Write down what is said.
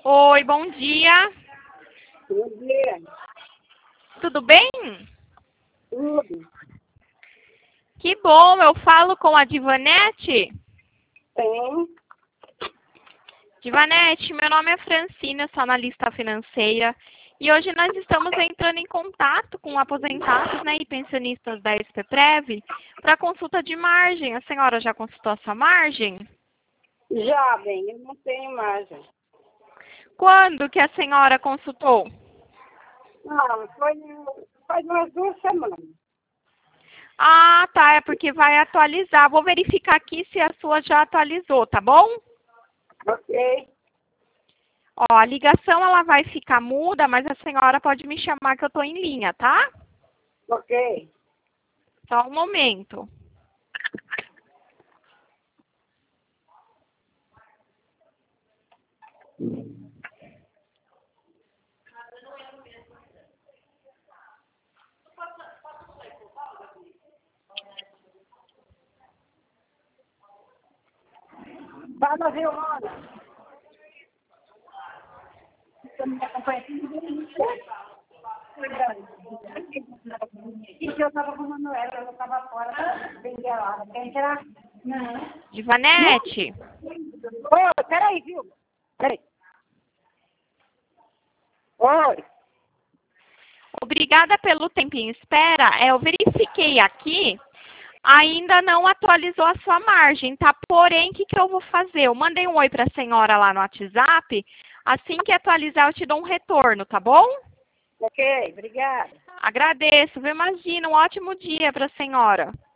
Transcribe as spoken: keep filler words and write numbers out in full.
Oi, bom dia. Bom dia. Tudo bem? Tudo. Que bom, eu falo com a Divanete. Tem. Divanete, meu nome é Francina, eu sou analista financeira. E hoje nós estamos entrando em contato com aposentados, né, e pensionistas da SPPrev para consulta de margem. A senhora já consultou a sua margem? Já, bem, eu não tenho imagem. Quando que a senhora consultou? Não, foi faz umas duas semanas. Ah, tá, é porque vai atualizar. Vou verificar aqui se a sua já atualizou, tá bom? Ok. Ó, a ligação ela vai ficar muda, mas a senhora pode me chamar que eu tô em linha, tá? Ok. Só um momento. Fala, Vilmona. Você me acompanha aqui? E que eu estava com a Manuela, eu estava fora, bem gelada. Quer entrar? Não. Divanete, Oi, peraí, viu? Peraí. Oi. obrigada pelo tempo em espera. É, eu verifiquei aqui, ainda não atualizou a sua margem, tá? Porém, o que, que eu vou fazer? Eu mandei um oi para a senhora lá no WhatsApp. Assim que atualizar, eu te dou um retorno, tá bom? Ok, obrigada. Agradeço, viu? Imagina, um ótimo dia para a senhora.